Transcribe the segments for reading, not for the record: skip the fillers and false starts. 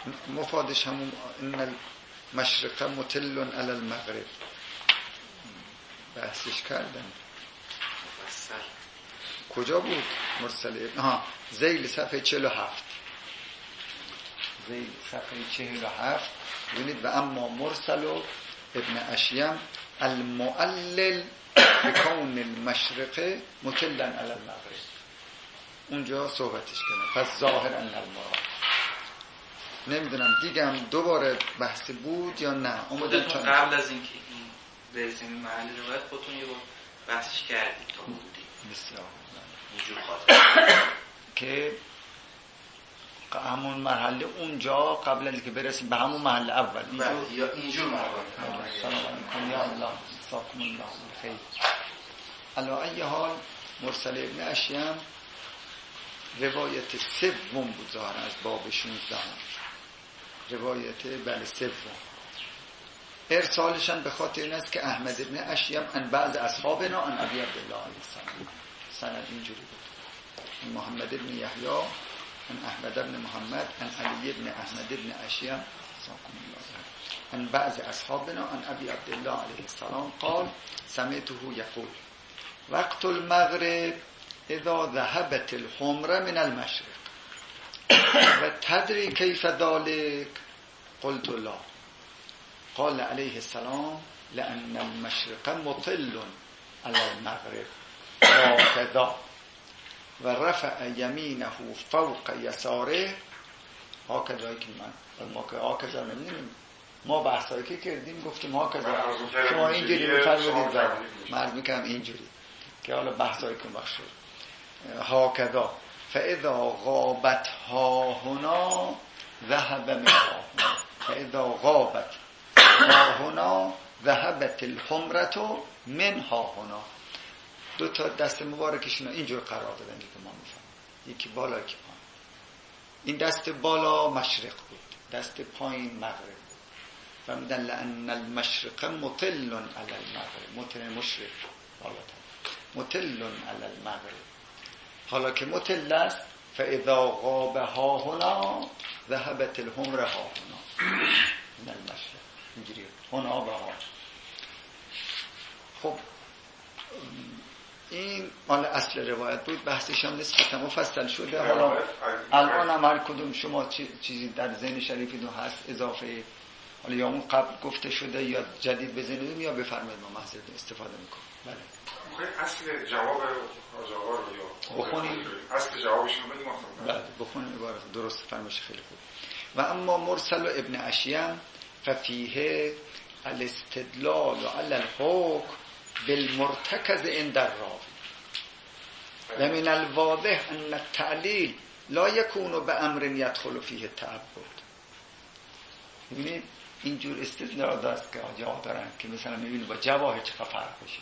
مفادش همون ان المشرق مطل علی المغرب بحثش کردن. کجا بود مرسل؟ ذیل صفحه 47. ذیل صفحه 47 ببینید و اما مرسل ابن اشیم المعلل بکون المشرق مطلا علی المغرب، اونجا صحبتش کردن. پس ظاهر ان المراد، نمیدونم دیگه هم دوباره بحث بود یا نه. خودتون قبل از اینکه این برسیم محل روایت خودتون یه بار بحثش کردید تا بودید. بسیار اینجور خاطر که همون مرحله اونجا قبل از اینکه برسیم به همون مرحله اول یا اینجور مرحله. سلام علیکم یا الله ساکم الله خیر. علی ای حال مرسل ابن اشیم روایت سوم بود ظاهرا از باب 16، روایت بله سوم. ارسالش هم به خاطر این است که احمد ابن اشیم ان بعض اصحابنا ان ابی عبدالله علیه السلام، سند اینجوری بود. محمد ابن یحیی ان احمد ابن محمد ان علی ابن احمد ابن اشیم ساکم الله ان بعض اصحابنا ان ابی عبدالله علیه السلام قال سمعته یقول وقت المغرب اذا ذهبت الحمر من المشرق و تدری کیف ذلك قلت لا قال علیه السلام لأن المشرق مطل على المغرب هكذا و رفع یمینه فوق یساره هكذا. که من ما که هكذا نمیدونیم، ما بحثایی که کردیم گفتیم هكذا، شما اینجوری میفرمودید و من میگم اینجوری که حالا بحثایی که بخشید هكذا فاذا غابت ها هنا ذهب من ها هنا فاذا غابت ها هنا ذهبت الحمرة من ها هنا. دو تا دست مبارکشون اینجور قرار دادن که ما میفهمیم، یکی بالا یکی پایین. این دست بالا مشرق بود، دست پایین مغرب بود. فهمیدن لأن المشرق مطل علی المغرب، مطل مشرق بالاتر، مطل علی المغرب. حالا که مطل است فاذا غاب ها هنا ذهبت الحمر ها هنا من المشرق، اینجوری هنا و ها. خب این مال اصل روایت بود، بحثش هم نسبتا مفصل شده. حالا الان هم هر کدوم شما چیزی در ذهن شریفتون هست اضافه، حالا یا اون قبل گفته شده یا جدید بزنید یا بفرمایید ما محض استفاده میکنیم. بله اصل جواب آقا رو یا بخونید، اصل جوابشون بگیم. بله بخونید عبارت درست فرمایش خیلی خوب. و اما مرسل ابن اشیم ففیه الاستدلال علی الحکم بالمرتکز عند الراوی و من الواضح ان التعلیل لا یکون بامر یدخل فیه التعبد. ببینید اینجور استدلال دست که آجا دارن که مثلا میبینید با جواهر چقدر فرق بشه.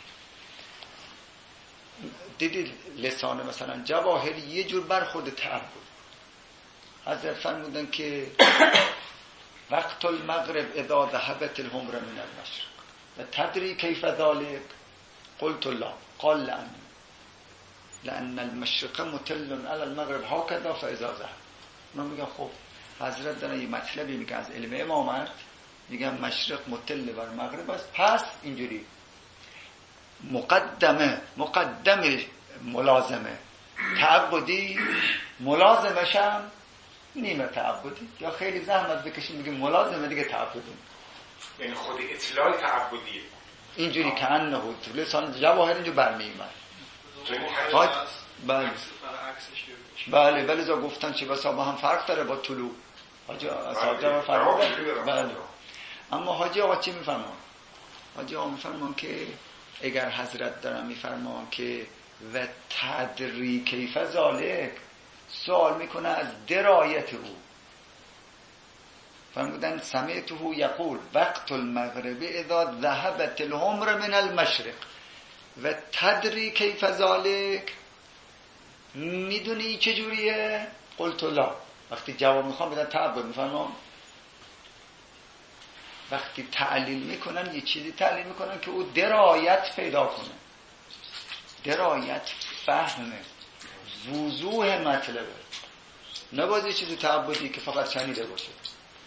دیدید لسان مثلا جواهر یه جور برخورد تعبد. حضرت فرمودن که وقت المغرب اذا ذهبت الحمر من المشرق و تدری کیف ذلك قلت لا قال لأن المشرق مطل على المغرب هكذا فاذا ذهب. من میگم خب حضرت دارن یه مطلبی میگه از علم امامت، میگم مشرق مطل بر مغرب است، پس اینجوری مقدمه ملازمه تعبدی، ملازمش هم نیمه تعبدی، یا خیلی زحمت بکشیم بگیم ملازمه دیگه تعبدی، یعنی خود اطلاع تعبدیه. اینجوری که انه لسان جواهر اینجا برمی‌آمد. بله ولی زا گفتن چه بسا با هم فرق داره با طلوع حاجی اصحاب جواب فرق داره. بله اما حاجی آقا چی میفرمان؟ حاجی آقا میفرمان که اگر حضرت دارن میفرمان که و تدری کیف ذالک، سوال میکنه از درایت او. فرمودن سمعته یقول وقت المغرب اذا ذهبت الحمر من المشرق و تدری کیف ذالک، میدونی چجوریه؟ قلت لا. وقتی جواب میخوام بدن تعبد میفرمان، وقتی تعلیل میکنن یه چیزی تعلیل میکنن که او درایت پیدا کنه، درایت فهمه، وضوح مطلبه، نه باز یه چیزی تعبدی که فقط شنیده باشه.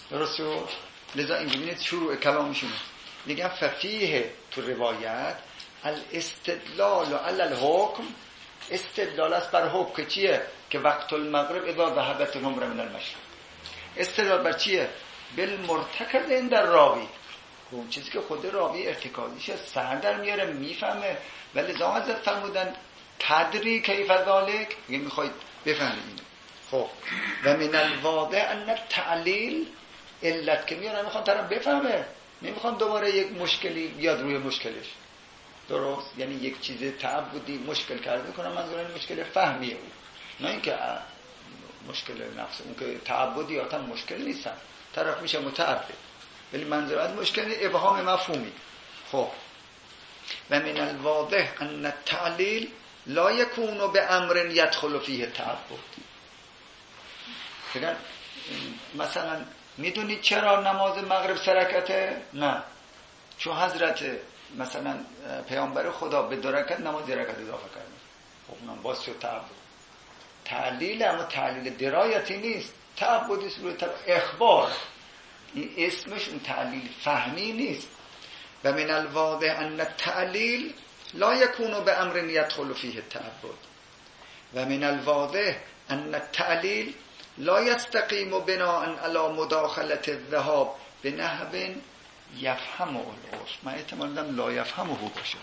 درست شد؟ لذا این ببینید شروع کلامشونه میگن ففیه تو روایت الاستدلال علی الحکم، استدلال است بر حکم که چیه؟ که وقت المغرب اذا ذهبت العمر من المشرق. استدلال بر چیه؟ بالمرتکز عند الراوی، اون چیزی که خود راوی ارتکابیشه سر در میاره میفهمه. ولی لذا حضرت فرمودن تدری کیف ذالک، میخواید بفهمید. خب و من الواضح ان التعلیل، علت که میارن میخوان طرف بفهمه، نمیخوان دوباره یک مشکلی بیاد روی مشکلش. درست؟ یعنی یک چیز تعبدی مشکل کرده میکنن، منظور مشکل فهمیه او، نه اینکه مشکل نفس اون که تعبدی آتا مشکل نیستن، طرف میشه متعبد، ولی منظور از مشکل ابهام مفهومی. خب و من الواضح ان التعلیل لا یکون بامر یدخل فیه التعبد. مثلا میدونید چرا نماز مغرب 3 رکعته؟ نه، چون حضرت مثلا پیامبر خدا به 2 رکعت نماز 1 رکعت اضافه کرد. خب اونم باز شد تعبد. تعلیل اما تعلیل درایتی نیست، تعبدی صورت اخبار، این اسمش اون تعلیل فهمی نیست. و من الواضح ان التعلیل لا یکون بامر یدخل فیه التعبد و من الواضح ان التعلیل لا یستقیم بناء علی مداخله الذهاب بنحو یفهمه العرف. من احتمال دارم لا یفهمه باشه.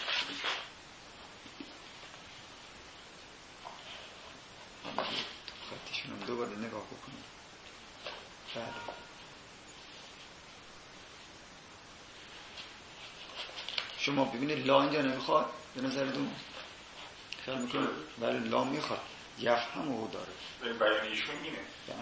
خطشونم دوباره نگاه بکنم. بله شما ببینید لا اینجا نمیخواد به نظرتون؟ خیال میکنم بله لا میخواد، یفهمه داره. ولی بیان ایشون اینه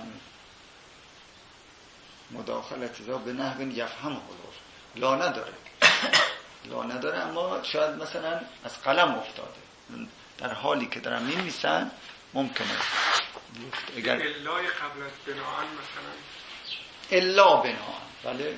مداخلت ذا به نحو یفهمه العرف. لا نداره، لا نداره، اما شاید مثلا از قلم افتاده. در حالی که دارم می‌نویسن ممکنه اگر الای قبل از بناءن مثلا الا بناءن، بله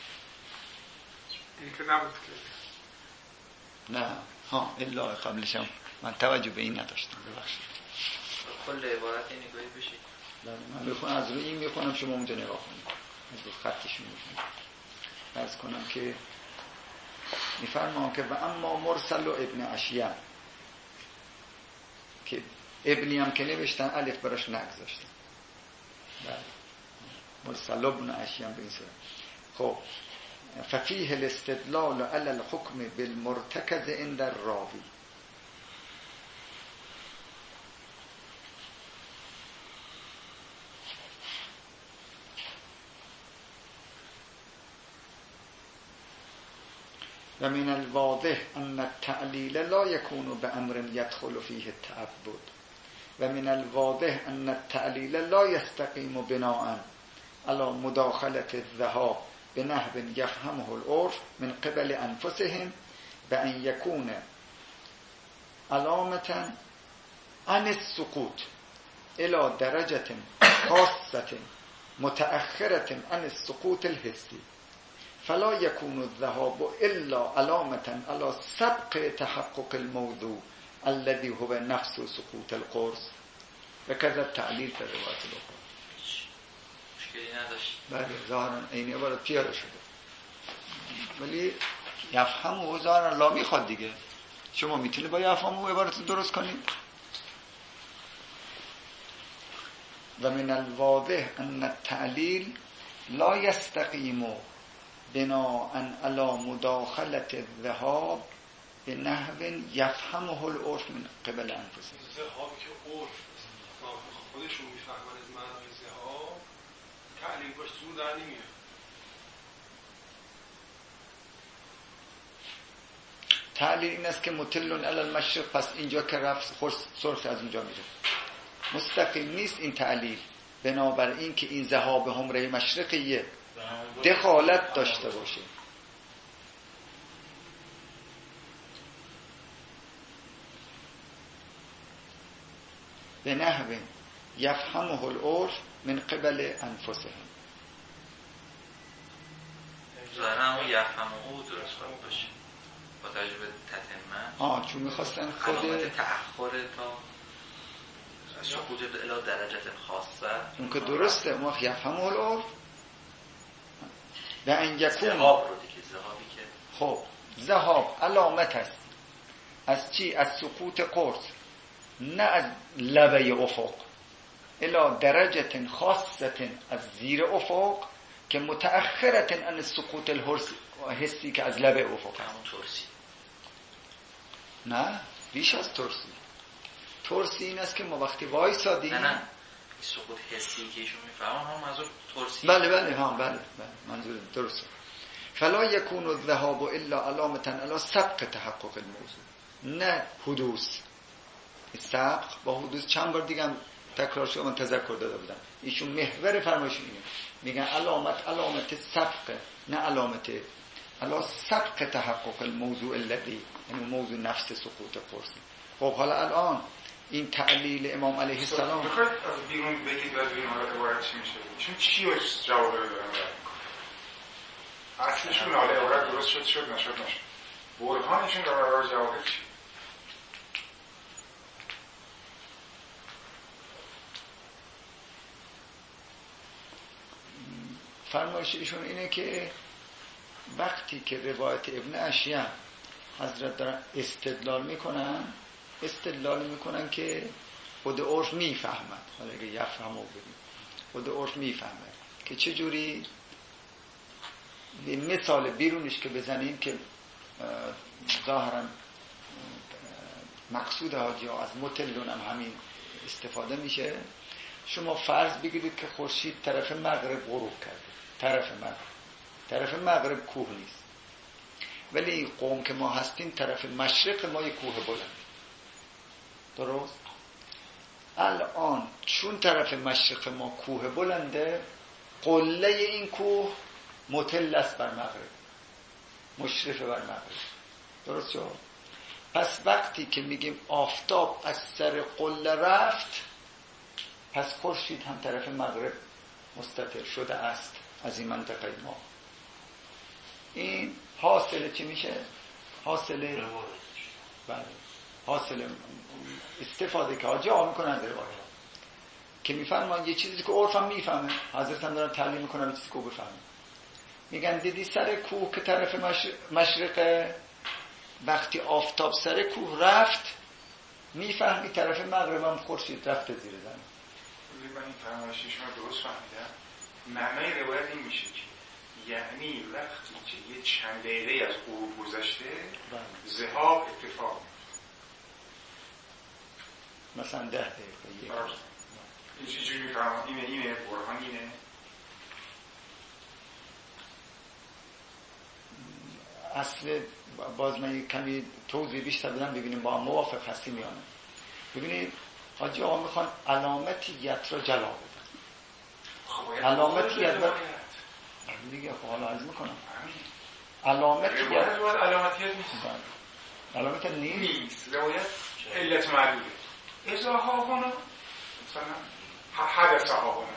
این که نبود که نه ها الا قبلش هم من توجه به این نداشتم، ببخشید. کل عبارت نگاهی بشید. من بخونم از روی این میخونم، شما اونجا نگاه کنید از روی خطش میخونم. عرض کنم که میفرمان که و اما مرسل و ابن اشیم که ابنی هم که نوشتن الف براش نگذاشتن. بله مرسل ابن اشیم به این صورت. خب ففیه الاستدلال علی الحکم بالمرتکز عند الراوی. و من الواضح ان التعلیل لا یکون بامر یدخل فیه التعبد و من الواضح ان التعلیل لا یستقیم بناء علی مداخله الذهاب بنحو یفهمه العرف من قبل انفسهم بان یکون علامه عن السقوط الى درجه خاصه متأخرة عن السقوط الحسي فلا يكون الذهاب الا علامه على سبق تحقق الموضوع الذي هو نفس سقوط القرص و كذا التعلیل در روایت الاخرى. مشکلی نداشت. بله ظاهرا این عبارت پیاده شده، ولی یفهم و ظاهرا لا میخواد دیگه. شما میتونید با یفهم و عبارت درست کنید. و من الواضح ان التعلیل لا يستقیم بناء علی مداخلة الذهاب به نحو یفهمه العرف من قبل انفسه. ذهاب که عرف خودشون میفهمن از معنای ذهاب، تعلیل باش زور در نمیاد. تعلیل این است که مطلون علی المشرق، پس اینجا که رفت سرخ از اونجا میره. مستقیم نیست این تعلیل، بنابراین که این ذهاب همراه مشرقیه دخالت داشته باشه. به نحو یفهمه العرف من قبل انفسهم. ظاهرا همون یفهمه او درست باشه با توجه به تتمه. چون میخواستن خود علامت تأخر تا سقوط الی درجه خاصه. اون که درسته، اون وقت یفهمه العرف و ان یکون ذهاب رو دیگه، ذهابی که خب ذهاب علامت است از چی؟ از سقوط قرص، نه از لبه افق، الی درجه خاصه از زیر افق که متأخرة عن سقوط الحسی که از لبه افق است. همون ترسی. نه بیش از ترسی این است که ما وقتی وایسادیم نه سقوط حسی که ایشون میفهمن هم منظور ترسی. بله منظور درسته. فلا یکون الذهاب الا علامه علی سبق تحقق الموضوع، نه حدوث. سبق با حدوث چند بار دیگه هم تکرار شده، من تذکر داده بودم. ایشون محور فرمایشون اینه، میگن علامت سبق، نه علامت علی سبق تحقق الموضوع الذی، یعنی موضوع نفس سقوط قرص. خب حالا الان این تعلیل امام علیه السلام بخواید از بیرون بگید و بیرون حالا عبارت چی میشه؟ چون چی رو جواب رو دارم اصلشون حالا عبارت درست شد نشد برهانشون رو برای جواب چی؟ فرمایش ایشون اینه که وقتی که روایت ابن اشیع حضرت دارن استدلال میکنن که خود عرف میفهمد، حالا اگه یفهمو بگیم خود عرف میفهمد که چجوری. مثال بیرونش که بزنیم که ظاهرا مقصود حاجی ها از متلون هم همین استفاده میشه. شما فرض بگیرید که خورشید طرف مغرب غروب کرده، طرف مغرب کوه نیست، ولی قوم که ما هستیم طرف مشرق ما یک کوه بلند، درست؟ الان چون طرف مشرق ما کوه بلنده، قله این کوه متل است بر مغرب، مشرف بر مغرب، درست شد؟ پس وقتی که میگیم آفتاب از سر قله رفت، پس خورشید هم طرف مغرب مستتر شده است از این منطقه ما. این حاصل چی میشه؟ حاصل استفاده که حاجی ها میکنن در روایت که میفهمن یه چیزی که عرف هم میفهمه، حضرت هم دارن تعلیم میکنن چیزی که بفهمن. میگن دیدی سر کوه که طرف مشرقه، وقتی آفتاب سر کوه رفت میفهمی طرف مغرب هم خورشید رفته زیر زمین. من این فرمایش شما درست فهمیدم؟ معنای روایت این میشه که یعنی وقتی که یه چند دقیقه از غروب گذشته ذهاب اتفاق مثلا 10 دقیقه این چیزی میفهمم اینه برهان اینه. اصل باز من کمی توضیح بیشتر بدم ببینیم با هم موافق هستیم یا نه. ببینید حاجی آقا میخوان علامتیت را جلا بدن. علامتیت را دیگه خب حالا عرض میکنم علامتیت نیست. علامتیت نیست. روایت علت معلومه ازاها کنم مثلا حدث ها کنم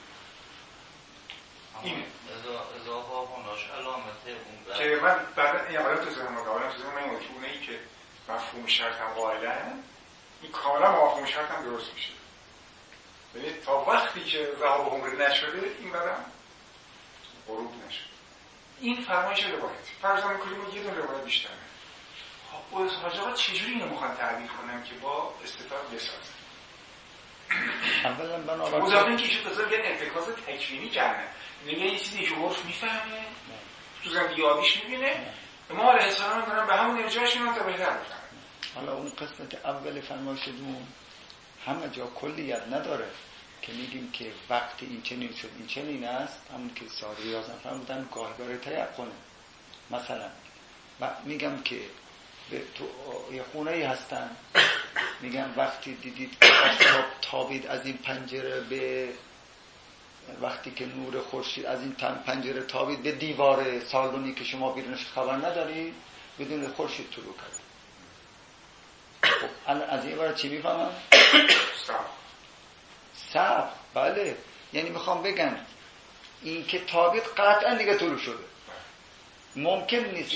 اینه ازاها کناش علامته اون که من بعد این عبارت رو زنم من این اتونه ای که مفهوم شرطم قائلن این کاملا مفهوم شرطم درست میشه. ببینید تا وقتی که ذهاب عمر نشده این برم غروب نشده. این فرمایش روایت فرض میکنیم یه دونه روایت بیشتره. خب حاجی آقا چجوری اینو میخوان تعبیر کنم که با استفاده بسازن؟ اولا بنابراین مضافین که ایشون بذار بیان ارتکاز تکوینی کردن، میگه این چیزی که عرف میفهمه تو زندگی عادیش میبینه، ما علیه السلام دارن به همون ارجاعش میرن تا بهتر بفهمن. حالا اون قسمت اول فرمایشتون همه جا کلیت نداره که میگیم که وقتی این چنین شد این چنین است، همون که ساری یازن فرمودن گاهگاه تیقنه. مثلا میگم که تو یه خونه‌ای هستن، میگم وقتی دیدید که آفتاب تابید از این پنجره به وقتی که نور خورشید از این پنجره تابید به دیوار سالونی که شما بیرونش خبر ندارید، بدون خورشید طلوع کرد. خب از این برای چی میفهمم؟ سبق. بله، یعنی میخوام بگم این که تابید قطعا دیگه طلوع شده، ممکن نیست.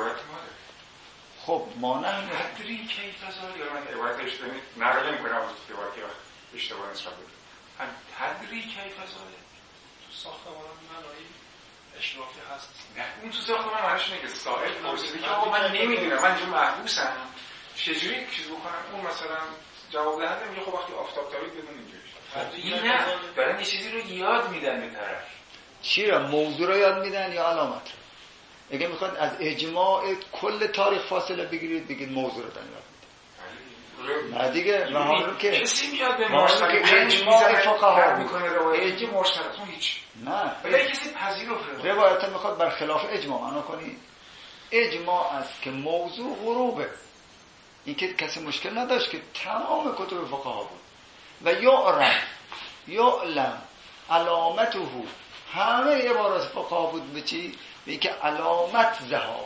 خب ما نه تدری کیف ازال یا من عبارتش دارید نقل میکنم از عبارتی اشتباه نسبت بود. تدری کیف ازاله تو ساختمان منایی اشرافی هست. نه اون تو ساخت من معنیش اینه که سائل پرسیده که آقا من نمیدونم، من اینجا محبوسم چجوری چیز بکنم. اون مثلا جواب دهنده میگه خب وقتی آفتاب تابید بدون اینجوری. نه دارن یه چیزی رو یاد میدن به طرف. چی را؟ موضوع رو یاد میدن یا علامت رو؟ اگه میخواد از اجماع کل تاریخ فاصله بگیرید بگید موضوع رو دارن یاد میدن. نه دیگه مهارو که کسی میاد به مرسل اجماع فقها میکنه روایت مرسل اون هیچ. نه ولی کسی پذیرفت روایت میخواد برخلاف اجماع معنا کنی. اجماع است که موضوع غروبه. این که کسی مشکل نداشت که تمام کتب فقها بود و یعلم علامته، همه عبارات فقها بود به چی؟ به اینکه علامت ذهاب.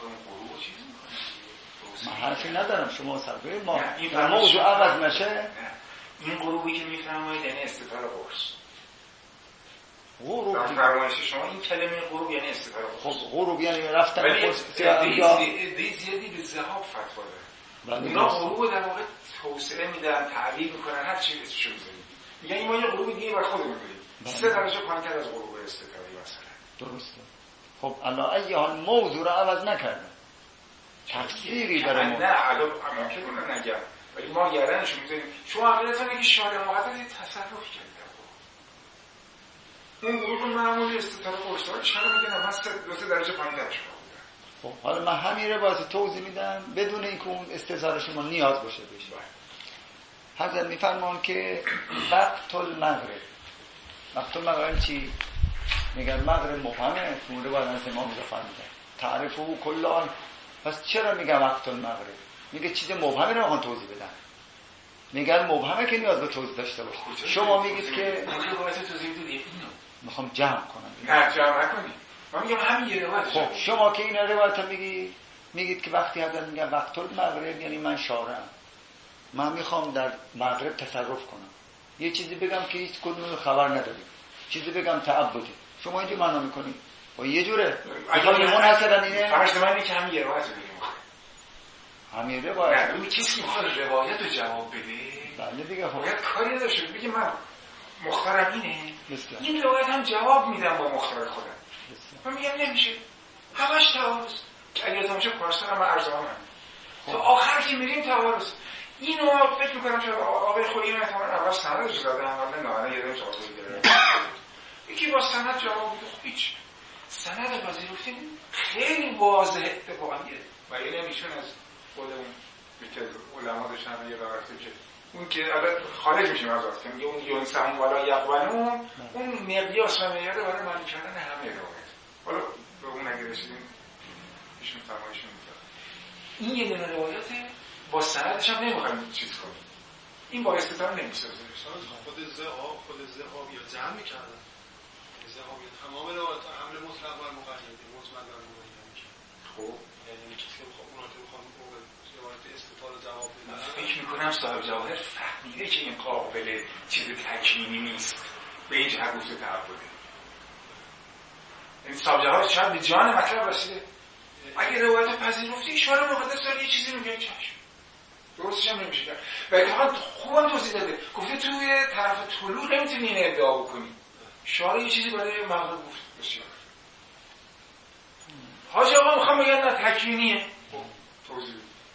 من حرفی ندارم، شما سرگوی ما موضوع عوض نشه. این غروبی که میفرمایید یعنی استتار قرص. غروب در فرمایش شما این کلمه غروب یعنی استتار قرص. خب غروب یعنی رفتن قرص. دی زیادی به ذهاب فتوا داره. اونا غروب در واقع توسعه میدن، تعبیر میکنن، هر چی اسمشو بذارید. یعنی ما یه غروب دیگه بر خودمون داریم. 3 درجه پایین‌تر از غروب استتاری مثلا. درسته. خب الا ای حال موضوع رو عوض نکردن. تفسیری داره نه الان ممکنه نگم، ولی ما گردنشو میذاریم. شما عقیدتونه که شارع مقدس یه تصرف کرده. اون گروه معمولی استتار قرص‌ها چرا میگن من 2 درجه پایین‌تر شما بودن. خب حالا من همین رو باید توضیح میدم بدون اینکه اون استظهار شما نیاز باشه بشه. حضرت میفرمان که وقت المغرب چی؟ میگن مغرب مبهمه، اون رو باید از امام اضافه میدن تعریفو کلان. پس چرا میگن وقت المغرب؟ میگه چیز مبهمه رو میخوان توضیح بدن. میگن مبهمه که نیاز به توضیح داشته باشه. شما میگید که میخوام جمع کنم. نه جمع نکنید. من میگم همین یه روایت. خب شما که این روایت میگید که وقتی حضرت میگن وقت المغرب یعنی من شارعم، من میخوام در مغرب تصرف کنم، یه چیزی بگم که هیچ کدوم خبر نداریم، چیزی بگم تعبدی. شما اینجا معنا میکنید و یه جوره میخوام یه منحصرا اینه. فرض من اینه که همین یه روایت بگیم. همین روایت. نه کسی میخواد روایت رو جواب بده. بله دیگه. خب باید کاری نداشته بگه من مختارم اینه. این روایت هم جواب میدم با مختار خودم. من میگم نمیشه. همش تعارض. اگه تماشا پارسال هم ارزانم. تا آخر که میریم تعارض. اینو فکر میکنم شاید آقای خویی احتمالاً اول سند رو داده، اول نه یه دونه جواب میده. یکی با سند جواب میده. خب هیچ. سند پذیرفتیم خیلی واضحه اتفاقیه. و یعنی میشون از خود اون که علما داشتن یه رفته که اون که البته خارج میشیم از وقت که میگه اون یونسهم والا یقبلون، اون مقیاس و معیار برای معنی کردن همه روایت. حالا به اون اگه رسیدیم ایشون فرمایشون می‌کنه. این یه دونه روایته با سندش هم نمیخوایم چیز کنیم. این با استدلال نمیسازه. خود ذهاب یا جمع می‌کردن. ذهاب یا تمام روایت حمل مطلق بر مقید، مطلق بر مقید. خب یعنی کسی که اونا که می‌خوان روایت استدلال جواب بدن. فکر می‌کنم صاحب جواهر فهمیده که این قابل چیز تکوینی نیست. به این جهت گفته تعبده. این صاحب جواهر شاید به جان مطلب رسیده. اگه روایت پذیرفتی شارع مقدس داره یه چیزی میگه چشم. درستش هم نمیشه کرد. و اتفاقا خوبم توضیح داده. گفته توی طرف طلوع نمیتونی این ادعا بکنی. شارع یه چیزی برای مغرب گفت. بسیار. حاج آقا میخوام بگم نه تکوینیه. توضیح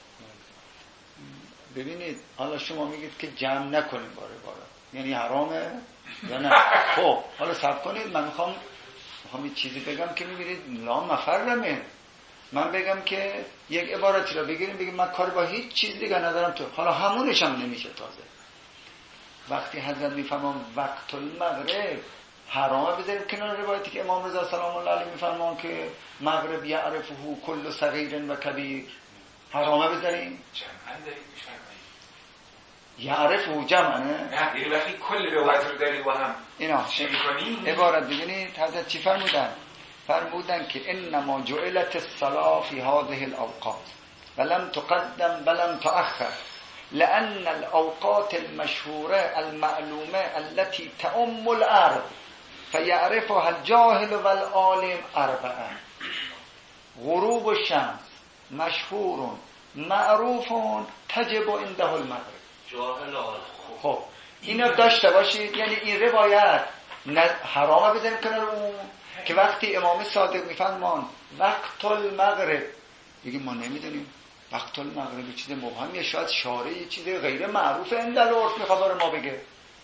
ببینید حالا شما میگید که جمع نکنیم باره یعنی حرامه یا نه؟ خب حالا صبر کنید، من میخوام یه چیزی بگم که میبینید لا مفرمه. من بگم که یک عبارتی را بگیریم بگیم من کار با هیچ چیز دیگه ندارم تو، حالا همونش هم نمیشه. تازه وقتی حضرت میفهمم وقت المغرب حرامه بذاریم کنار روایتی که امام رضا سلام الله علیه میفرمان که مغرب یعرفه کل صغیر و کبیر، حرامه بذاریم؟ جمعا دارید میفرمایید یعرفه جمعه نه یه وقتی کل روایت رو دارید با هم اینا چه میکنید؟ عبارت ببینید حضرت چی فرمودن که انما جعلت الصلاة في هذه الاوقات ولم تقدم ولم تؤخر لان الاوقات المشهوره المعلومه التي تؤم الارض فيعرفها الجاهل والعالم اربعه: غروب الشمس مشهور معروف تجب عنده المغرب. جاهل عالم. خب اینو داشته باشید. یعنی این روایت حرامه بزنید کنار اون، که وقتی امام صادق میفرمان وقت المغرب، بگیم ما نمیدونیم وقت المغرب چیز مبهمیه، شاید شارعی چیز غیر معروف اندل عرف میخواد برای ما بگه.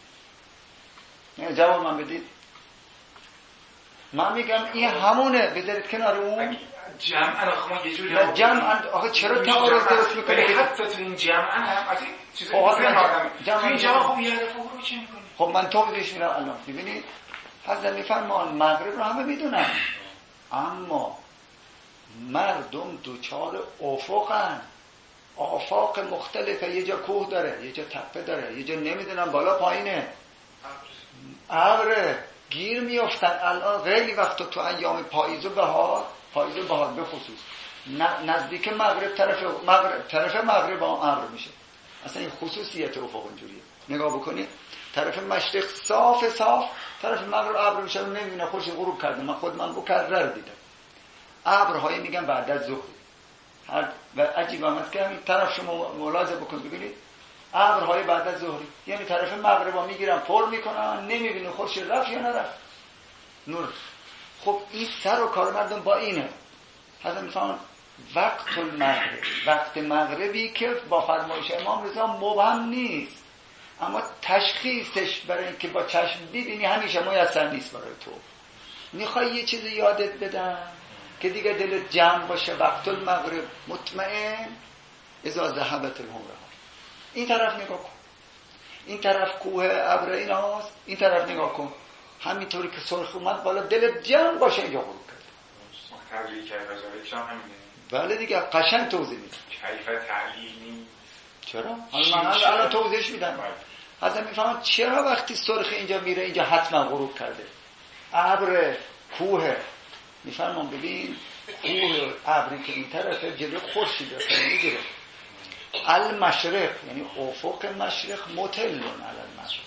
نه جواب من بدید. من میگم این همونه، بذارید کنار اون جمعا. آخه ما یه جوری نه جمعا، آخه چرا تعارض درست میکنه که حتی تو این جمعا هم از این چیزا تو این جمع خب یه دفعه رو چی میکنی؟ خب من توضیحش میدم الان. ببینید حضرت میفرمان مغرب رو همه میدونن، اما مردم دوچار افقن، آفاق مختلفه، یه جا کوه داره، یه جا تپه داره، یه جا نمیدونم بالا پایینه، ابره، گیر میافتن. الان خیلی وقتا تو ایام پاییز و بهار به خصوص نزدیک مغرب طرف مغرب هم ابر میشه. اصلا این خصوصیت افق اینجوریه. نگاه بکنید طرف مشرق صاف، طرف مغرب ابر میشه، نمیبینه خوش غروب کرده. من خود من مکرر دیدم ابرهایی میگن بعد از ظهر. و عجیب است که همین طرف شما ملاحظه بکن ببینید ابرهای بعد از ظهر، یعنی طرف مغرب ها میگیرن پر میکنن، نمیبینه خوش رفت یا نرفت نور. خب این سر و کار مردم با اینه. حضرت میفهمن وقت المغرب، وقت مغربی که با فرمایش امام رضا مبهم نیست، اما تشخیصش برای اینکه با چشم ببینی همیشه میسر نیست برای تو. میخوای یه چیزی یادت بدم که دیگه دلت جمع باشه، وقت المغرب مطمئن اذا ذهبت الحمره. این طرف نگاه کن، این طرف کوه ابر ایناست، این طرف نگاه کن، همینطوری که سرخ اومد بالا دلت جمع باشه اینجا غروب کرد. تبلیغ کرد غزاله شام همینه. بله دیگه قشنگ توضیح میدم. کیف تعلیل نیست. چرا؟ الان توضیحش میدم. حضرت میفهمن چرا وقتی سرخ اینجا میره اینجا حتما غروب کرده. ابر کوه میفرمان ببین کوه ابری که این طرفه جلو خورشید میگیره. المشرق یعنی افق مشرق مطلع علی المشرق،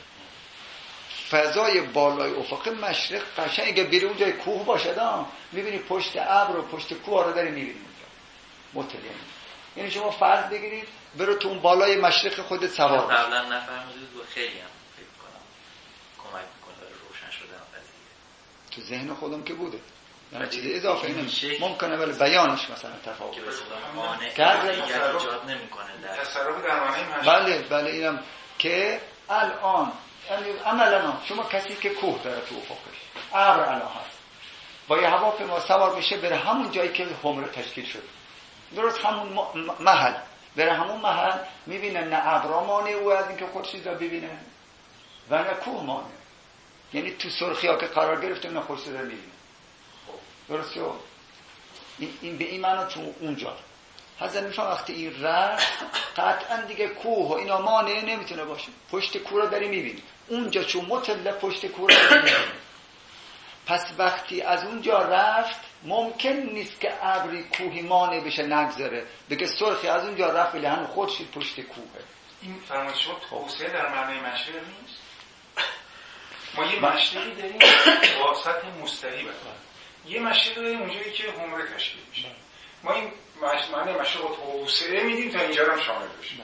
فضای بالای افق مشرق قشنگ. اگه بیرون اونجای کوه باشه دا میبینی پشت ابر و پشت کوه رو داری میبینی اونجا مطلع. یعنی شما فرض بگیرید برو تو اون بالای مشرق خودت سوار باش. قبلا نفهمیدید و خیلی هم فکر کنم کمک میکنه روشن شدن قضیه. تو ذهن خودم که بوده یعنی چیز اضافه نمیشه، ممکنه ولی بیانش مثلا تفاوت کنه ایجاد نمیکنه در تصرف در معنی بله اینم که الان یعنی عملا شما کسی که کوه داره تو افقش ابر الان هست با یه هواپیما سوار بشه بره همون جایی که حمره تشکیل شد، درست همون محل بره همون محل، میبینه نه ابرا مانع او از اینکه خورشید رو ببینه و نه کوه مانع، یعنی تو سرخیا که قرار گرفته نه خورشید رو میبینه. درسته؟ این به این معنی تو اونجا حضرت میفهم وقتی این رفت قطعا دیگه کوه و اینا مانع نمیتونه باشه، پشت کوه رو داری میبینی اونجا چون مطلع پشت کوه رو داری میبینی. پس وقتی از اونجا رفت ممکن نیست که ابری کوهی مانع بشه نگذره بگه سرخی از اونجا رفت ولی همون خودشید پشت کوهه. این فرمایش شد توسعه در معنی مشرق نیست. ما یه مشرقی داریم با سطح مستقیم، یه مشرق داریم اونجایی که حمره تشکیل میشه. ما این معنی مشرق رو توسعه میدیم تا اینجا هم شامل بشه.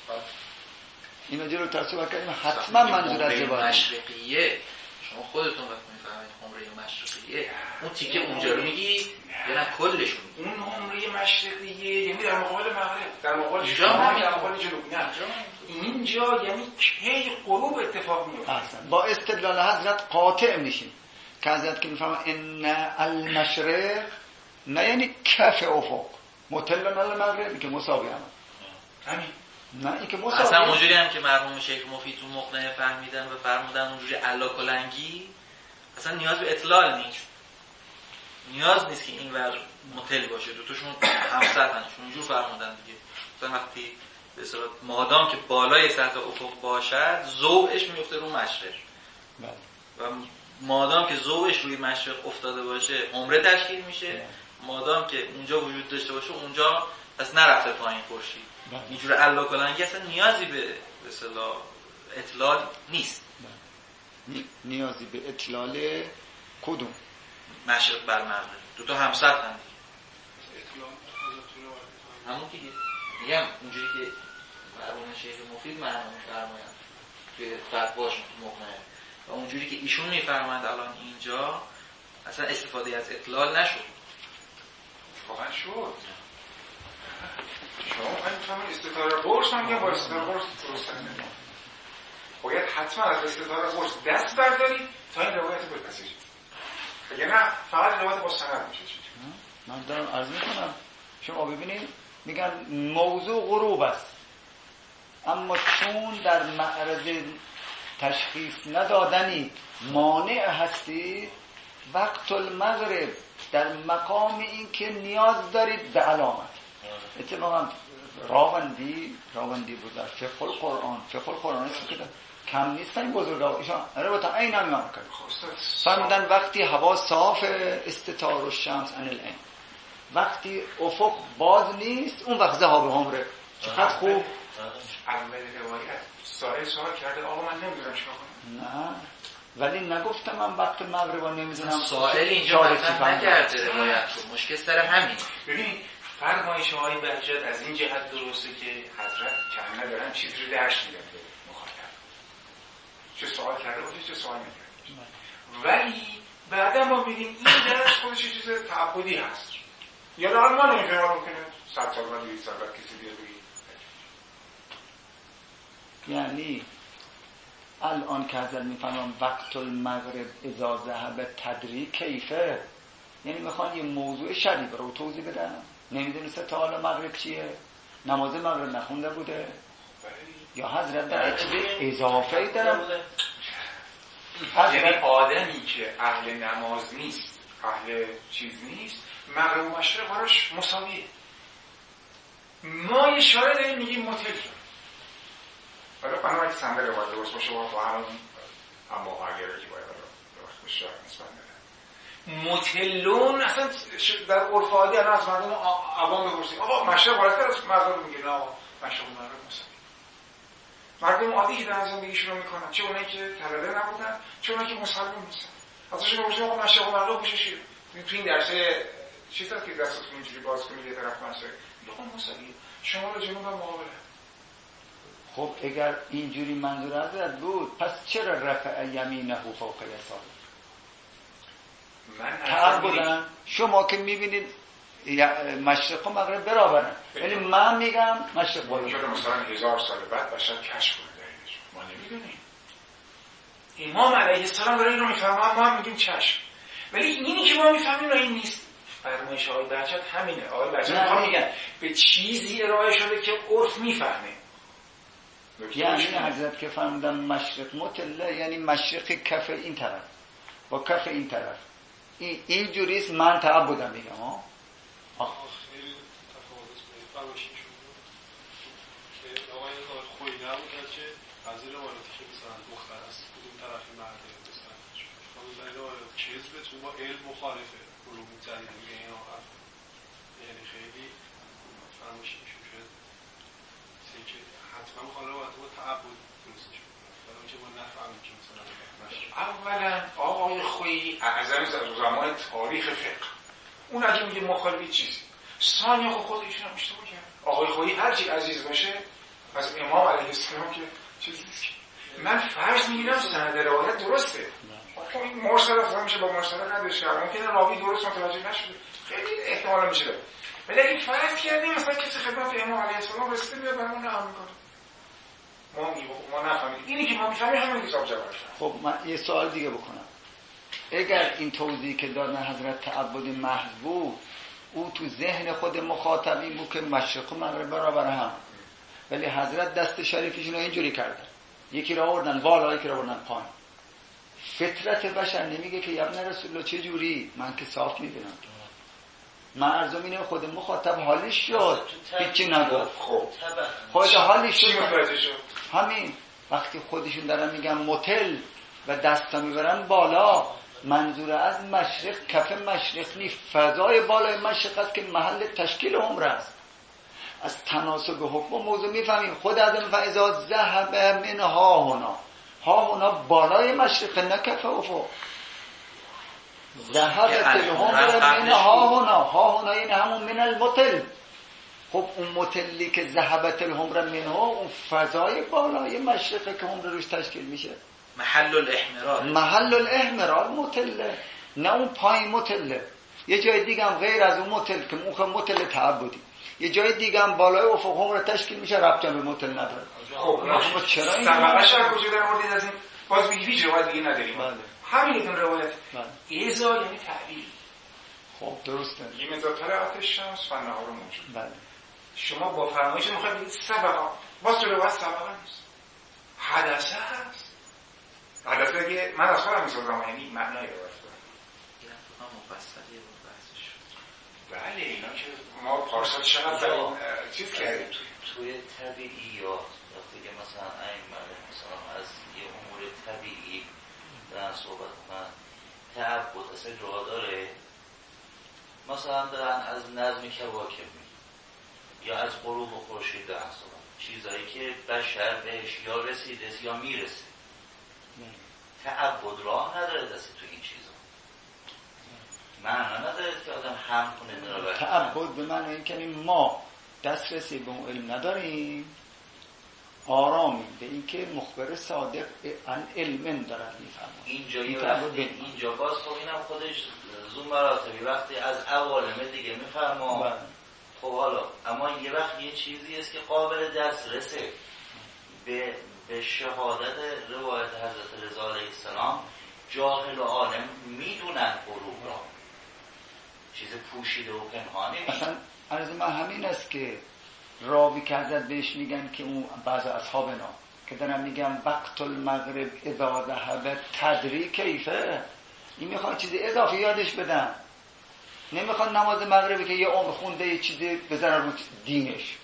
اینا جلو تصویر کردیم حتما منظور از زبان مشرقیه. شما خودتون وقت میفهمید حمره مشرقیه اون تیکه اونجا رو میگی یا نه کلشون؟ اون حمره مشرقیه یعنی در مقابل مغرب، در مقابل اینجا شمال، در مقابل جنوب. نه اینجا یعنی کی غروب اتفاق میفته. با استدلال حضرت قاطع میشیم که حضرت که میفهمن ان المشرق نه یعنی کف افق مطلع علی المغرب که مساوی هم همین نه این که مساوی اصلا اونجوری هم که مرحوم شیخ مفید تو مقنعه فهمیدن و فرمودن اونجوری علا کلنگی اصلا نیاز به اطلاع نیست، نیاز نیست که این ور مطلع باشه، دوتاشون همسطحن اونجور فرمودن دیگه. مثلا وقتی به اصطلاح مادام که بالای سطح افق باشد ضوءش میفته رو مشرق و مادام که ضوءش روی مشرق افتاده باشه عمره تشکیل میشه، مادام که اونجا وجود داشته باشه اونجا پس نرفته پایین خورشید. اینجور علا کلنگی اصلا نیازی به اصطلاح اطلاع نیست. نیازی به اطلاع کدوم؟ مشرق بر مغرب دوتا همسطحن همون که میگم اونجوری که مرحوم شیخ مفید مرحوم فرمایند که فتواش مقنعه و اونجوری که ایشون میفرمایند الان اینجا اصلا استفاده از اطلال نشد. واقعا شد. شما می‌فهمید استتاره بورس هم با استتاره بورس درست نمیشه. باید حتما از استتاره بورس دست بردارید تا این روایت رو بپذیرید. اگه نه فقط روایت با سند میشه. من دارم عرض میکنم شما ببینید میگن موضوع غروب است، اما چون در معرض تشخیص ندادنی مانع هستی، وقت المغرب در مقام این که نیاز دارید به علامت. اتفاقا راوندی بود در فقه القرآن است که کم نیست این بزرگا ایشان البته عین هم میان کرد فرمودن وقتی هوا صاف استتار الشمس عن العین، وقتی افق باز نیست اون وقت ذهاب عمره. چقدر خوب. اول روایت سائل سوال کرده آقا من نمیدونم چیکار کنم. نه ولی نگفتم من وقت مغرب نمیدونم. سائل اینجا مطرح نکرده روایت رو، مشکل سر همین. ببین فرمایش های بهجت از این جهت درسته که حضرت کم ندارن چیز رو درش میدن به مخاطب، چه سوال کرده باشه چه سوال نکرده. ولی بعدا ما ببینیم این درش خودش چیز تعبدی هست. یا الان ما نمیفهمم ممکنه 100 سال بعد 200 سال بعد کسی بیاد بگه. یعنی الان که حضرت میفهمم وقت المغرب اذا ذهب تدری کیفه، یعنی میخوان یه موضوع شریف رو توضیح بدن. نمیدونسته تا حالا مغرب چیه، نماز مغرب نخونده بوده، یا حضرت در چیز اضافه‌ای دارن. یعنی آدمی که اهل نماز نیست، اهل چیز نیست، مغرب و مشرق براش مساویه. ما اشاره داریم میگیم متل شد. ولی بنابراین که سنده روایت درست باشه با همون اما اگر که باید درست باشه نسبت نداره. متلون اصلا در عرف عادی الان از مردم عوام بپرسیم آقا مشرق بالاتر از مغرب میگه؟ نه مشرق و مغرب مساوی. مردم عادی که در زندگیشون رو میکنن، چه اونایی که طلبه نبودن چه اونایی که مسلمان نیستن، ازشون بپرسیم آقا مشرق و مغرب گوشه چیه؟ تو این درسه چیزا که دستتون اینجوری باز کنید یه طرف مشرق میگه مساوی، شمال و جنوب هم مقابله. خب اگر اینجوری منظور حضرت بود پس چرا رفع یمینه فوق یساره؟ من تعبدن شما که میبینید مشرق و مغرب برابرن، ولی من میگم مشرق بالا. ممکنه مثلا 1000 سال بعد بشر کشف کنه دلیلش، ما نمیدونیم. امام علیه السلام داره اینو میفهمه، ما هم میگیم چشم. ولی اینی که ما میفهمیم و این نیست. فرمایش آقای بهجت همینه. آقای بهجت میگن به چیزی ارائه شده که عرف میفهمه. یعنی حضرت که فرمودن مشرق مطلع، یعنی مشرق کف این طرف با کف این طرف، این جوریست. من تعبدم میگم ها خیلی تفاوت فرمایشی شد که آقای خویی نبود که از این روایتی که مثلا دختر است اون طرف مرده مثلا مثلا روایت چیز به تو با علم مخالفه علوم جدید میگه اینا یعنی خیلی فرمایشی شد که حتما میخواد روایت با تعبد درستش کنه که ما نفهمیم که مثلا اولا آقای خویی اعظم زمان تاریخ فقه، اون اگه میگه مخالفی چیزی ثانیه خودشون هم اشتباه کرد. آقای خویی هرچی عزیز باشه از امام علیه السلام که چیزی نیست که من فرض میگیرم سند روایت درسته. این مرسل اصلا میشه با مرسل نداشته، ممکنه راوی درست متوجه نشده، خیلی احتمالا میشه داره. ولی اگه فرض کردیم مثلا کسی خدمت امام علیه السلام رسیده بیاد برامون نقل میکنه، ما نفهمیدیم. اینی که ما میفهمیم همین حساب جواب شد. خب من یه سوال دیگه بکنم. اگر این توضیحی که دادن حضرت تعبد محض بود، او تو ذهن خود مخاطبی بود که مشرق و مغرب برابر هم، ولی حضرت دست شریفشون رو اینجوری کردن، یکی را آوردن بالا یکی را آوردن پایین. فطرت بشر نمیگه که ابن رسول الله چه جوری؟ من که صاف میبینم. مرزم اینه خود مخاطب حالیش شد، هیچی نگفت. خود حالیش شد. همین وقتی خودشون دارن میگن متل و دستا میبرن بالا، منظور از مشرق کف مشرق نیست، فضای بالای مشرق است که محل تشکیل عمر است. از تناسب حکم و موضوع میفهمیم. خود از این فاذا ذهب من ها هنا بالای مشرق نه کف افق. ذهبت العمر من ها هنا این همون من المتل. خب اون متلی که ذهبت العمر منه اون فضای بالای مشرقه که عمر روش تشکیل میشه، محل الاحمرار متله. نه اون پایین متله، یه جای دیگه هم غیر از اون متل که اون متل تعبدی، یه جای دیگه هم بالای افق هم رو تشکیل میشه، ربطی به متل نداره. خب چرا این سبقش هم کجا در مورد از این باز بگی هیچ روایت دیگه نداریم. همین این روایت ایزا یعنی تعبیر. خب درسته. این مزا طلعت الشمس و النهار موجود. بله. شما با فرمایش میخواید بگید سبقا، باز روایت سبقا نیست، حدثه هست. حدثه اگه من از خودم میسازم یعنی معنای روایت بله. اینا که ما پارسال چقدر چیز کردیم توی طبیعیات وقتی که مثلا ائمه مثلا از یه امور طبیعی دارن صحبت کنن، تعبد اصلا جا داره. مثلا دارن از نظم کواکب میگن یا از غروب و خورشید دارن صحبت، چیزایی که بشر بهش یا رسیده یا میرسه. تعبد راه نداره دست تو این چیزا، معنی نداره که آدم هم کنه. تعبد به معنی این که ما دسترسی به اون علم نداریم، آرامی به این که مخبر صادق عن علم دارد میفرماید. اینجا باز خب اینم خودش زوم مراتبی وقتی از عوالم دیگه میفرما. خب حالا اما یه وقت یه چیزی است که قابل دسترسه به شهادت روایت حضرت رضا علیه السلام. جاهل و عالم میدونن غروب را، چیز پوشیده و پنهانی نیست. اصلا عرض من همین است که راوی که حضرت بهش میگن که اون بعض اصحابنا که دارن میگن وقت المغرب اذا ذهب تدری کیفه، این میخوان چیزی اضافی یادش بدن، نمیخوان نماز مغربی که یه عمر خونده یه چیزی بزنن رو دینش.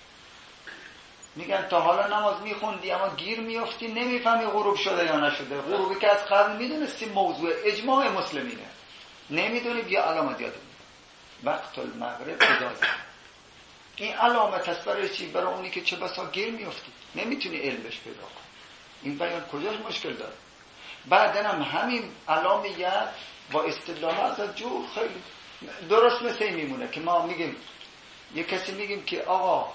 میگن تا حالا نماز میخوندی اما گیر میافتی نمیفهمی غروب شده یا نشده. غروبی که از قبل میدونستی موضوع اجماع مسلمینه، نمیدونی بیا علامت یاد میدونی وقت المغرب اجازه. این علامت هست برای چی؟ برای اونی که چه بسا گیر میافتی نمیتونی علمش پیدا کنی. این بیان کجاش مشکل داره؟ بعدن هم همین علامت با استدلال از جور خیلی درست مثل این میمونه که ما میگیم یه کسی میگیم که آقا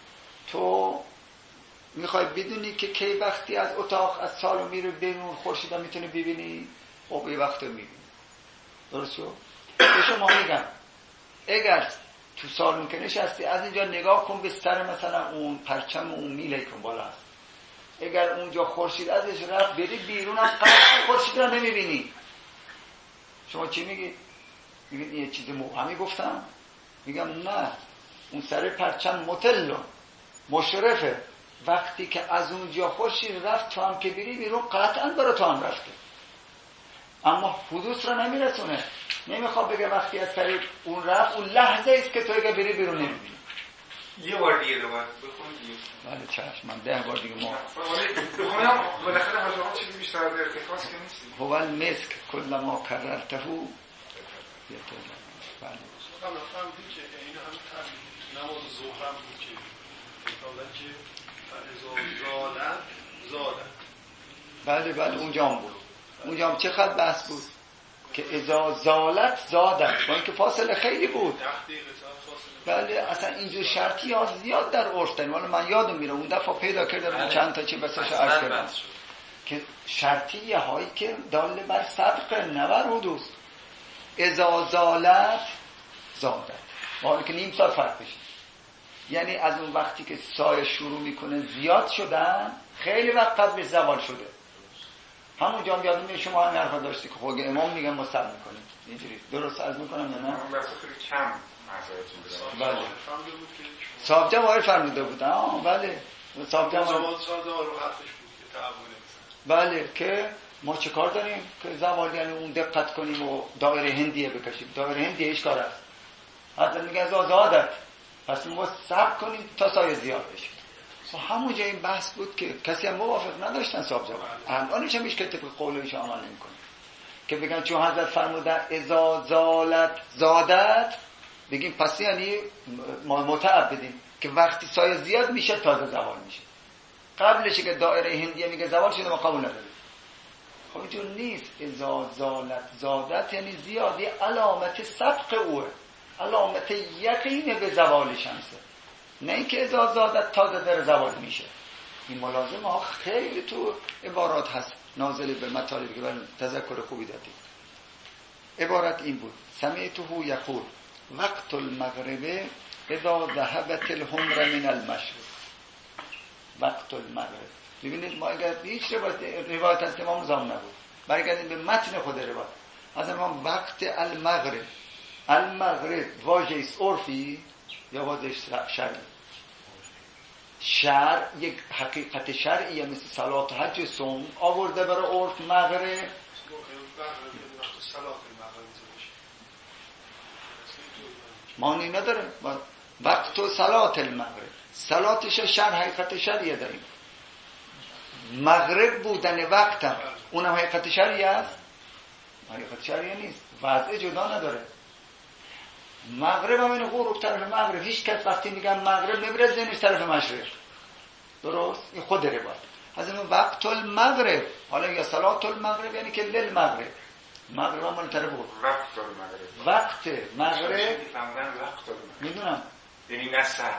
تو میخوای بدونی که کی وقتی از اتاق از سالن میره بیرون خورشید رو میتونی ببینی، خب یه وقت رو میبینی. درست شد؟ به شما میگم اگر تو سالن که نشستی از اینجا نگاه کن به سر مثلا اون پرچم اون میله کن بالا هست، اگر اونجا خورشید ازش رفت بری بیرون از قطعا خورشید رو نمیبینی. شما چی میگی؟ میگید یه چیز مبهمی گفتم؟ میگم نه، اون سر پرچم متل مشرفه، وقتی که از اونجا خورشید رفت تو هم که بری بیرون قطعا برای تو هم رفته، اما حدوث رو نمیرسونه. نمیخواد بگه وقتی از سر اون رفت اون لحظه است که تو اگه بری بیرون نمیبینی. یه بار دیگه دوباره بخون دیگه. بله چشم، من 10 بار دیگه ما بخونم بالاخره حاجات چیزی بیشتر از ارتکاز که نیست. هو المسک کل ما کررته یتوب. بله من فهمیدم که این هم نماز ظهر هم بود که میگفتن که فاذا زالت. بله اونجا هم بود. اونجا هم چه خط بحث بود که اذا زالت زادت، با اینکه فاصله خیلی بود. بله اصلا اینجور شرطی ها زیاد در عرف داریم. حالا من یادم میره اون دفعه پیدا کردم چند تا چی بسش عرض کردم که شرطی هایی که دال بر سبق نبر حدوث. اذا زالت زادت، حالا که نیم ساعت فرق بشه، یعنی از اون وقتی که سایه شروع میکنه زیاد شدن خیلی وقت قبل زوال شده. همونجا هم یادم میاد شما هم حرفا داشتی که خود امام میگن ما صبر میکنیم. اینجوری درست عرض میکنم یا نه؟ اون بس خیلی کم معذرتون بدم. بله صاحب جواهر فرموده بود. بله صاحب جواهر رو حرفش بود که تعامل بله که ما چه کار داریم که زوال یعنی اون دقت کنیم و دایره هندیه بکشیم. دایره هندیه ایش کار است؟ حضرت میگه از آزادت، پس ما صبر کنیم تا سایه زیاد بشه. و همونجا این بحث بود که کسی هم موافق نداشتن صاحب جواهر. الانش هم هیچ که طبق قولش عمل نمی‌کنه که بگن چون حضرت فرمودن اذا زالت زادت، بگیم پس یعنی ما متعبدیم که وقتی سایه زیاد میشه تازه زوال میشه. قبلش که دایره هندیه میگه زوال شده ما قبول نداریم. خب اینجور نیست. اذا زالت زادت یعنی زیادی علامت سبق اوه، علامت یقین به زوال شمسه، نه اینکه اذا زادت تازه در زوال میشه. این ملازمه ها خیلی تو عبارات هست نازل به مطالبی که برای تذکر خوبی دادیم. عبارت این بود: سمعته یقول وقت المغرب اذا ذهبت الحمر من المشرق. وقت المغرب. ببینید ما اگر هیچ روایت از امام رضا نبود، برگردیم به متن خود روایت از امام: وقت المغرب. المغرب واژه است عرفی یا واژه شرعی؟ شرع یک حقیقت شرعیه، مثل صلات، حج، صوم آورده برای عرف مغرب. معنی نداره. وقت و صلات المغرب، صلاتش شرع، حقیقت شرعیه داریم. مغرب بودن وقتم اونم حقیقت شرعی است؟ حقیقت شرعی نیست، وضع جدا نداره. مغرب هم این غروب طرف مغرب. هیچ کس وقتی میگن مغرب نمیره ذهنش طرف مشرق. درست؟ این خود روایت از این وقت المغرب. حالا یا صلات المغرب یعنی که لیل مغرب. مغرب هم مال طرف بود. وقت المغرب. وقت مغرب میدونم یعنی نه سبق.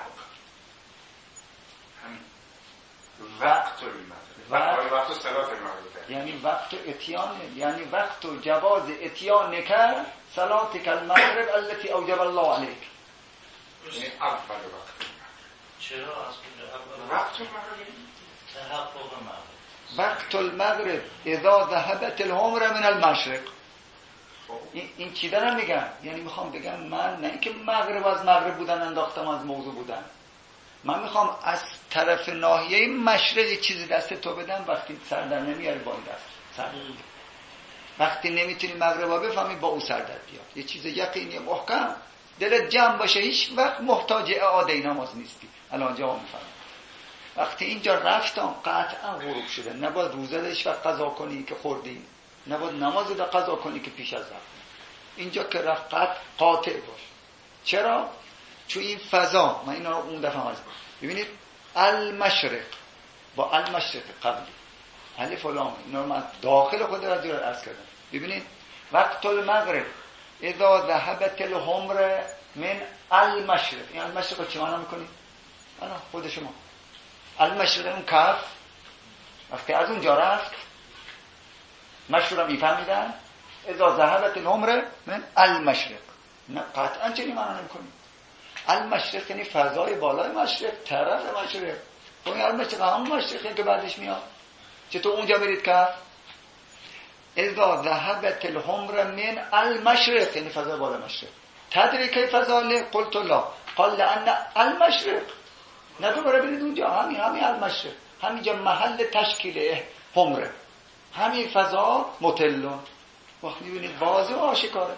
همین وقت المغرب. وقت صلات المغرب یعنی وقت اتیان، یعنی وقت جواز اتیان کرد صلاتک المغرب التي اوجب الله عليك. یعنی اول وقت. چرا از کجا اول وقت المغرب؟ تحقق مغرب. وقت المغرب اذا ذهبت الحمر من المشرق. این چی دارم میگم؟ یعنی میخوام بگم من نه اینکه مغرب از مغرب بودن انداختم از موضوع بودن، من میخوام از طرف ناحیه مشرق چیزی دست تو بدم. وقتی سر در نمیاری با این دست سر، وقتی نمیتونی مغربا بفهمی با او سر در بیاد. یه چیز یقینی محکم دلت جمع باشه، هیچ وقت محتاج اعاده نماز نیستی. الان جواب میفهمی. وقتی اینجا رفتم قطعا غروب شده، نباید روزه هیچ وقت قضا کنی که خوردی، نباید نماز دا قضا کنی که پیش از وقت. اینجا که رفت قاطع باش. چرا؟ چون این فضا، من اینا رو اون دفعه عرض کردم. ببینید المشرق با المشرق قبلی الف و لام، اینا رو من داخل خود را دیگر عرض کردم. ببینید وقت المغرب اذا ذهبت الحمر من المشرق. این المشرق رو چی معنی میکنی؟ الان خود شما المشرق اون کف وقتی از اونجا رفت مشهور هم میفهمیدن اذا ذهبت الحمر من المشرق. نه قطعا چنین معنی نمیکنی. المشرق یعنی فضای بالای مشرق، طرف مشرق. خب این المشرق همون مشرقی که بعدش میاد. چطور اونجا برید کف؟ اذا ذهبت الحمر من المشرق یعنی فضای بالای مشرق. تدری کیف ذلک؟ قلت لا قال لان المشرق. نه دوباره برید اونجا، همین المشرق، همینجا محل تشکیل حمره، همین فضا متلون. وقت میبینید واضح و آشکاره.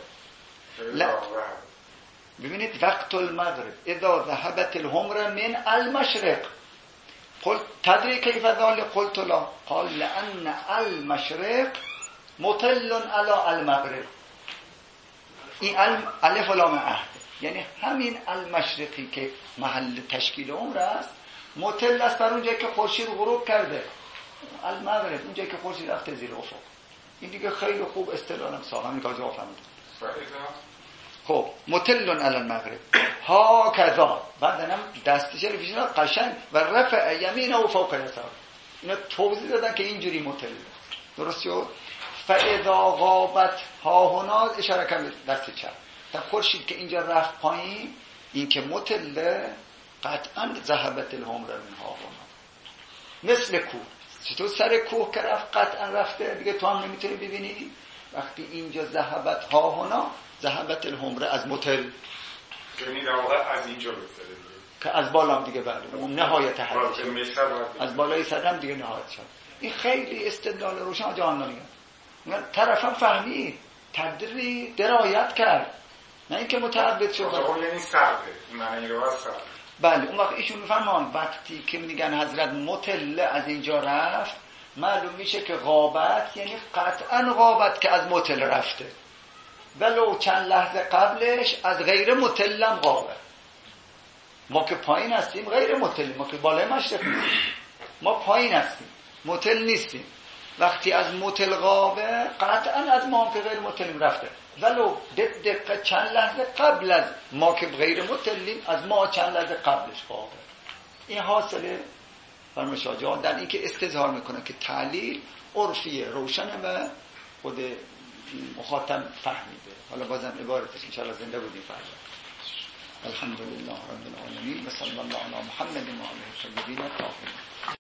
ببینید وقت المغرب اذا ذهبت الحمر من المشرق قلت تدری کیف ذلک؟ قلت لا قال لان المشرق مطل على المغرب. این الف و لام عهد یعنی همین المشرقی که محل تشکیل عمر است مطل است بر اونجایی که خورشید غروب کرده. المغرب اونجایی که خورشید رفته زیر افق. این دیگه خیلی خوب اصطلاحاً ساهم این کارو فهمیدم. خب مطل علی المغرب ها کذا. بعدنم دستش رو پیشنا قشنگ و رفع یمینه و فوق یسار. اینا توضیح دادن که اینجوری مطل. درست شد؟ فاذا غابت ها هنا اشاره کرد دست چپ. تا خورشید که اینجا رفت پایین این که مطل قطعا ذهبت الحمر من ها هنا. مثل کوه. چطور سر کوه که رفت قطعا رفته دیگه تو هم نمیتونی ببینی. وقتی اینجا ذهبت ها هنا ذهبت الحمر از مطل یعنی در واقع از اینجا بگذره که از بالا هم دیگه بله اون نهایت حدش از بالای سر هم دیگه نهایت شد. این خیلی استدلال روشن جهان میگن طرفم فهمید تدری درایت کرد نه اینکه متعبد شد. خب یعنی صبره معنی رو صبر. بله اون وقت ایشون میفرمان وقتی که میگن حضرت مطل از اینجا رفت معلوم میشه که غابت یعنی قطعا غابت که از مطل رفته ولو چند لحظه قبلش از غیر مطلم غابه. ما که پایین هستیم غیر مطلیم، ما که بالای مشرق نیستیم، ما پایین هستیم مطل نیستیم. وقتی از مطل غابه قطعا از ما که غیر مطلیم رفته ولو دقیقه چند لحظه قبل از ما که غیر مطلیم از ما چند لحظه قبلش غابه. این حاصله فرمایشات جان در این که استظهار میکنه که تعلیل عرفیه روشنه و خود مخاطب فهمیده. حالا بازم عبارتش ان شاء الله زنده بودیم فردا. الحمدلله رب العالمین و صلی الله علی محمد و آله الطاهرین الطاهرین.